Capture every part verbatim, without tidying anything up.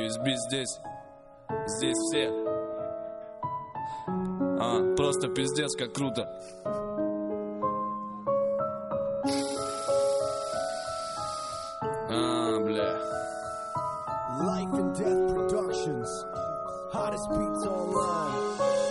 ю эс би здесь. Здесь все. А, просто пиздец, как круто. А, бля. Life and Death Productions. Hottest beats online.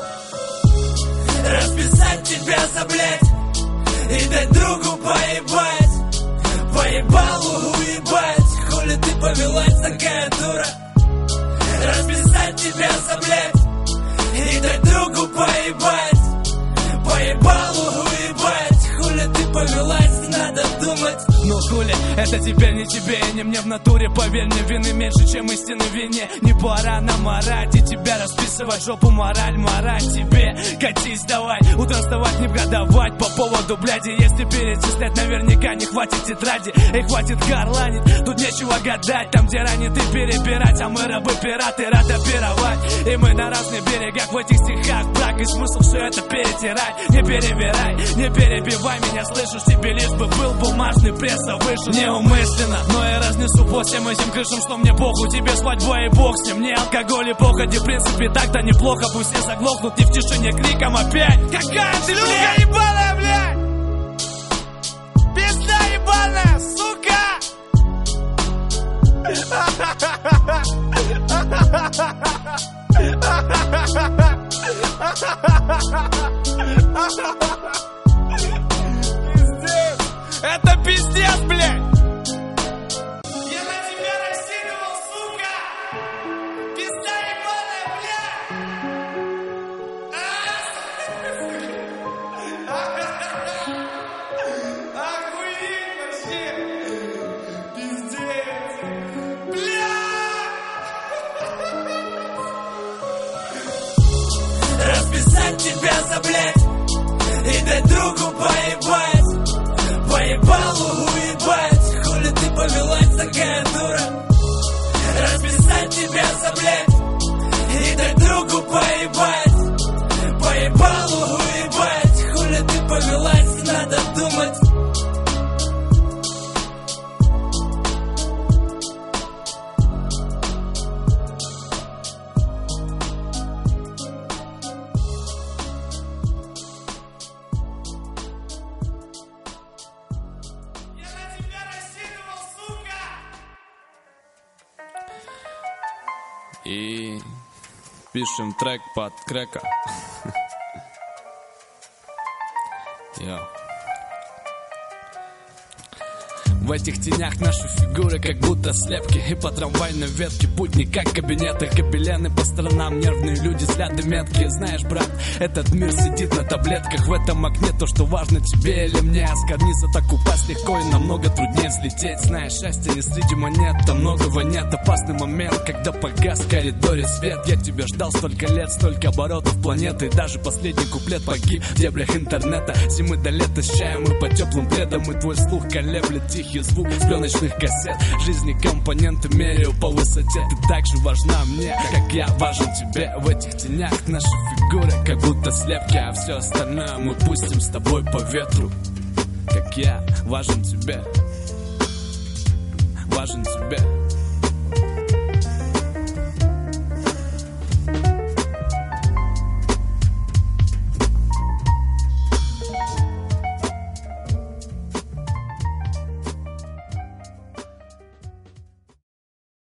Расписать тебя за блять и дать другу поебать. Поебалу уебать. Хули ты повелась, такая дура. Расписать тебя за блять и дать другу поебать. Поебалу уебать. Хули ты повелась, надо думать. Ну хули, это теперь не тебе и не мне в натуре. Поверь мне, вины меньше, чем истины в вине. Не пора нам орать и тебя расписывать. Жопу мораль, мораль тебе. Катись давай, утром вставать не продавать. По поводу бляди, если перечислять, наверняка не хватит тетради. И хватит горланить, тут нечего гадать. Там, где ранит и перебирать, а мы рабы-пираты, рады пировать. И мы на разных берегах в этих стихах. Брак и смысл все это перетирать. Не перебирай, не перебивай меня, слышишь, тебе лишь бы был бумажный пресса вышел. Неумысленно, но я разнесу по всем этим крышам, что мне похуй. Тебе свадьба и бог с ним, не алкоголь и походи. В принципе, так-то неплохо, пусть все заглохнут не в тишине криком опять. Какая ты, сука, ебаная, блядь! Пизда ебаная, сука! Пиздец! Это пиздец, блядь! Я на тебя рассеивал, сука! Пизда ебаная, блядь! Охуеть вообще! Пиздец! Бля! Расписать тебя за блять и дать другу поебать. Поебалу уебать. Хули ты повелась, такая дура. Расписать тебя за блять и дать другу поебать. Поебалу уебать. Хули ты повелась, надо думать. И пишем трек под крека. Йо. В этих тенях наши фигуры как будто слепки. И по трамвайной ветке будни как кабинеты. Гобелены по сторонам, нервные люди, взгляды метки. Знаешь, брат, этот мир сидит на таблетках. В этом окне то, что важно тебе или мне. С карниза так упасть легко и намного труднее взлететь. Знаешь, счастье не среди монет, там многого нет. Опасный момент, когда погас в коридоре свет. Я тебя ждал столько лет, столько оборотов планеты. И даже последний куплет погиб в дебрях интернета. Зимы до лета с чаем и под теплым пледом. И твой слух колеблет тихий звук с пленочных кассет. Жизни компоненты меряю по высоте. Ты так же важна мне, как я важен тебе. В этих тенях наши фигуры как будто слепки. А все остальное мы пустим с тобой по ветру. Как я важен тебе. Важен тебе.